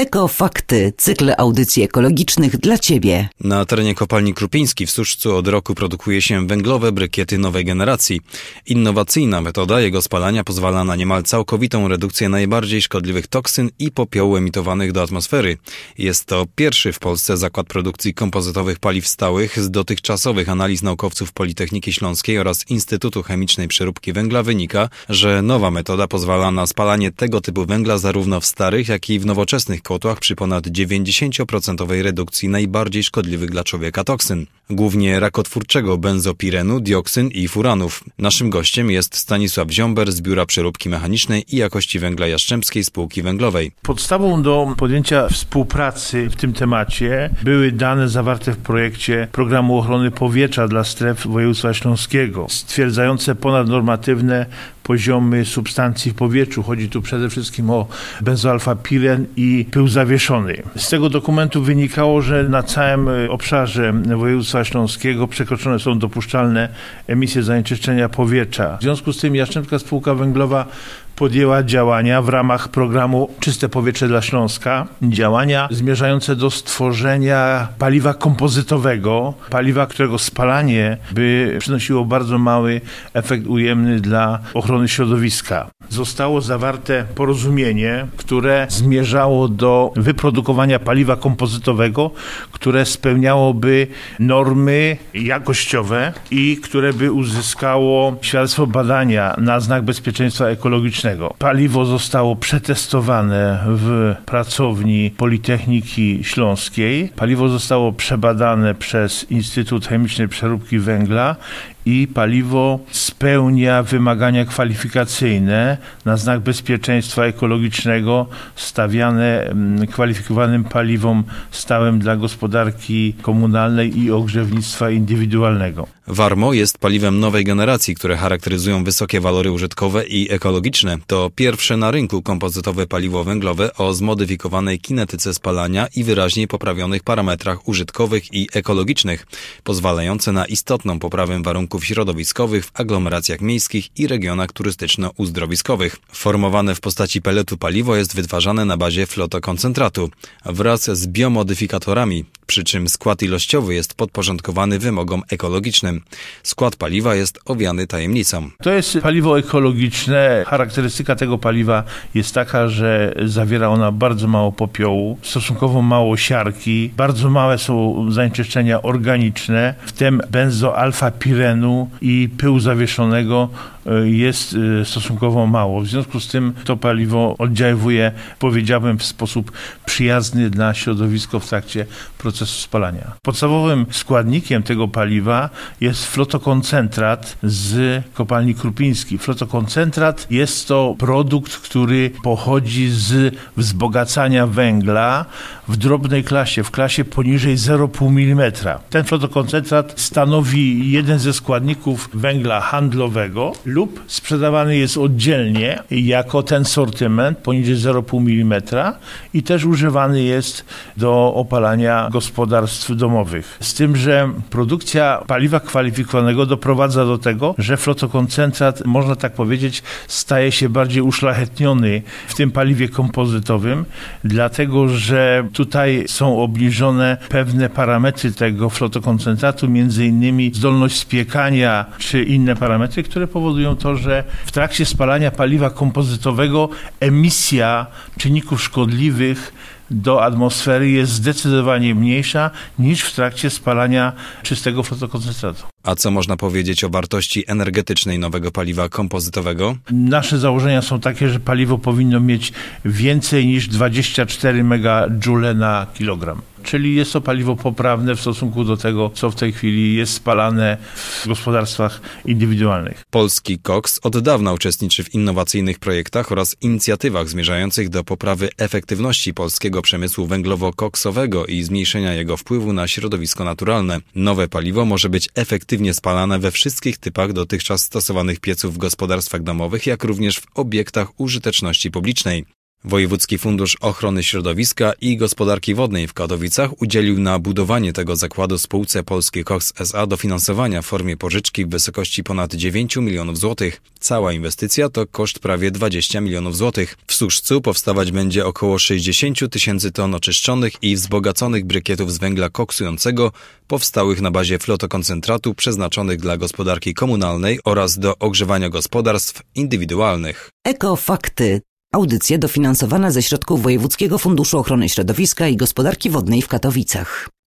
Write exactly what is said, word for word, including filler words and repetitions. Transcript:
Ekofakty, cykl audycji ekologicznych dla Ciebie. Na terenie kopalni Krupiński w Suszcu od roku produkuje się węglowe brykiety nowej generacji. Innowacyjna metoda jego spalania pozwala na niemal całkowitą redukcję najbardziej szkodliwych toksyn i popiołu emitowanych do atmosfery. Jest to pierwszy w Polsce zakład produkcji kompozytowych paliw stałych. Z dotychczasowych analiz naukowców Politechniki Śląskiej oraz Instytutu Chemicznej Przeróbki Węgla wynika, że nowa metoda pozwala na spalanie tego typu węgla zarówno w starych, jak i w nowoczesnych kotłach przy ponad dziewięćdziesiąt procent redukcji najbardziej szkodliwych dla człowieka toksyn. Głównie rakotwórczego benzopirenu, dioksyn i furanów. Naszym gościem jest Stanisław Ziomber z Biura Przeróbki Mechanicznej i Jakości Węgla Jastrzębskiej Spółki Węglowej. Podstawą do podjęcia współpracy w tym temacie były dane zawarte w projekcie Programu Ochrony Powietrza dla stref województwa śląskiego, stwierdzające ponadnormatywne poziomy substancji w powietrzu. Chodzi tu przede wszystkim o benzoalfapiren i pył zawieszony. Z tego dokumentu wynikało, że na całym obszarze województwa śląskiego przekroczone są dopuszczalne emisje zanieczyszczenia powietrza. W związku z tym Jastrzębska Spółka Węglowa podjęła działania w ramach programu Czyste Powietrze dla Śląska. Działania zmierzające do stworzenia paliwa kompozytowego, paliwa, którego spalanie by przynosiło bardzo mały efekt ujemny dla ochrony środowiska. Zostało zawarte porozumienie, które zmierzało do wyprodukowania paliwa kompozytowego, które spełniałoby normy jakościowe i które by uzyskało świadectwo badania na znak bezpieczeństwa ekologicznego. Paliwo zostało przetestowane w pracowni Politechniki Śląskiej. Paliwo zostało przebadane przez Instytut Chemicznej Przeróbki Węgla i paliwo spełnia wymagania kwalifikacyjne na znak bezpieczeństwa ekologicznego stawiane kwalifikowanym paliwom stałym dla gospodarki komunalnej i ogrzewnictwa indywidualnego. Warmo jest paliwem nowej generacji, które charakteryzują wysokie walory użytkowe i ekologiczne. To pierwsze na rynku kompozytowe paliwo węglowe o zmodyfikowanej kinetyce spalania i wyraźnie poprawionych parametrach użytkowych i ekologicznych, pozwalające na istotną poprawę warunków środowiskowych w aglomeracjach miejskich i regionach turystyczno-uzdrowiskowych. Formowane w postaci peletu paliwo jest wytwarzane na bazie flotokoncentratu wraz z biomodyfikatorami, przy czym skład ilościowy jest podporządkowany wymogom ekologicznym. Skład paliwa jest owiany tajemnicą. To jest paliwo ekologiczne. Charakterystyka tego paliwa jest taka, że zawiera ona bardzo mało popiołu, stosunkowo mało siarki, bardzo małe są zanieczyszczenia organiczne, w tym benzoalfapirenu i pyłu zawieszonego jest stosunkowo mało. W związku z tym to paliwo oddziałuje, powiedziałbym, w sposób przyjazny dla środowiska w trakcie procesu spalania. Podstawowym składnikiem tego paliwa jest flotokoncentrat z kopalni Krupiński. Flotokoncentrat jest to produkt, który pochodzi z wzbogacania węgla w drobnej klasie, w klasie poniżej zero przecinek pięć milimetra. Ten flotokoncentrat stanowi jeden ze składników węgla handlowego lub sprzedawany jest oddzielnie jako ten sortyment poniżej zero przecinek pięć milimetra i też używany jest do opalania gospodarstw domowych. Z tym, że produkcja paliwa kwalifikowanego doprowadza do tego, że flotokoncentrat, można tak powiedzieć, staje się bardziej uszlachetniony w tym paliwie kompozytowym, dlatego że tutaj są obniżone pewne parametry tego flotokoncentratu, między innymi zdolność spiekania czy inne parametry, które powodują to, że w trakcie spalania paliwa kompozytowego emisja czynników szkodliwych do atmosfery jest zdecydowanie mniejsza niż w trakcie spalania czystego flotokoncentratu. A co można powiedzieć o wartości energetycznej nowego paliwa kompozytowego? Nasze założenia są takie, że paliwo powinno mieć więcej niż dwadzieścia cztery megadżule na kilogram. Czyli jest to paliwo poprawne w stosunku do tego, co w tej chwili jest spalane w gospodarstwach indywidualnych. Polski koks od dawna uczestniczy w innowacyjnych projektach oraz inicjatywach zmierzających do poprawy efektywności polskiego przemysłu węglowo-koksowego i zmniejszenia jego wpływu na środowisko naturalne. Nowe paliwo może być efektywnie spalane we wszystkich typach dotychczas stosowanych pieców w gospodarstwach domowych, jak również w obiektach użyteczności publicznej. Wojewódzki Fundusz Ochrony Środowiska i Gospodarki Wodnej w Katowicach udzielił na budowanie tego zakładu spółce Polski Koks S A dofinansowania w formie pożyczki w wysokości ponad dziewięć milionów złotych. Cała inwestycja to koszt prawie dwadzieścia milionów złotych. W Suszcu powstawać będzie około sześćdziesiąt tysięcy ton oczyszczonych i wzbogaconych brykietów z węgla koksującego, powstałych na bazie flotokoncentratu przeznaczonych dla gospodarki komunalnej oraz do ogrzewania gospodarstw indywidualnych. Ekofakty. Audycja dofinansowana ze środków Wojewódzkiego Funduszu Ochrony Środowiska i Gospodarki Wodnej w Katowicach.